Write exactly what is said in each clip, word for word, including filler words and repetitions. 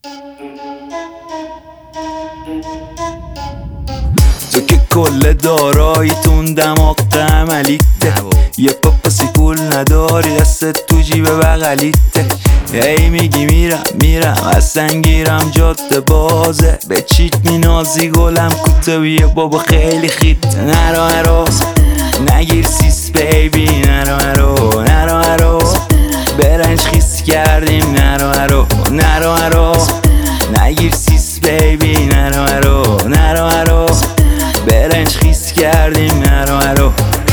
تو که کل داراییتون دماغ عملیته، یه پاپاسی پول نداری دستت تو جیب بغلیته. هی میگی میرم میرم اصلا گیرم جاده بازه، به چیت مینازی گلم کوتاهیه بابا خیلی خیت. نرو نرو نگیر سیس بیبی، نرو نرو نرو نرو برنج خیس کردیم. نرو نرو نرو نرو نگیر سیس بیبی، نرو نرو نرو نرو برنج خیس کردیم. نرو نرو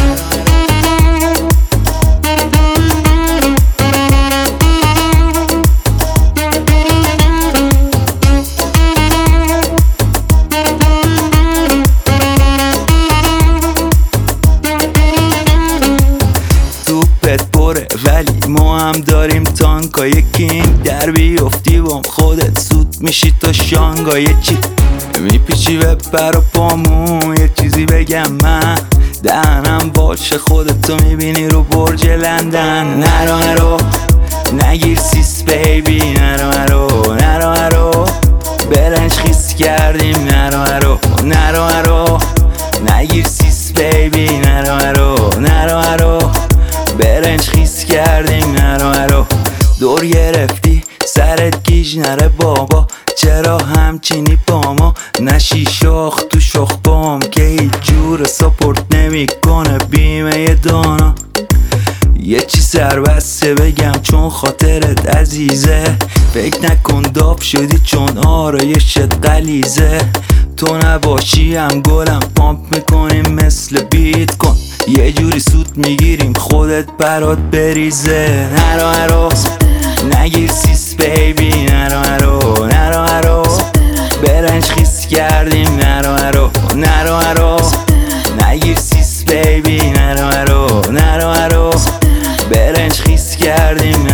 توپت پره ولی ما هم داریم تانکای کینگ، در بیفتی بام خودت سود میشی تا شانگای چی میپیچی به پر و پامون. یه چیزی بگم من دهنم باشه خودتو میبینی رو برج لندن. نرو نرو نگیر سیس بیبی، نرو نرو نرو نرو برنج خیس کردیم. نرو نرو نرو نرو نگیر سیس بیبی، نرو نرو نرو نرو برنج خیس کردیم. نرو نرو دور گرفتی سرت گیج نره بابا، چرا همچینی با ما نشی شاخ تو شاخ بام که هیچ جور ساپورت نمی کنه بیمه دانا. یه چی سربسته بگم چون خاطرت عزیزه، فکر نکن داب شدی چون آرایشت غلیزه. تو نباشی هم گلم پامپ میکنیم مثل بیت کن، یه جوری سود میگیریم خودت برات بریزه. نرو نرو نگیر سیس بیبی، نرو نرو نرو نرو برنج خیس کردیم. نرو نرو نرو نرو نگیر سیس بیبی، نرو نرو نرو نرو برنج خیس کردیم.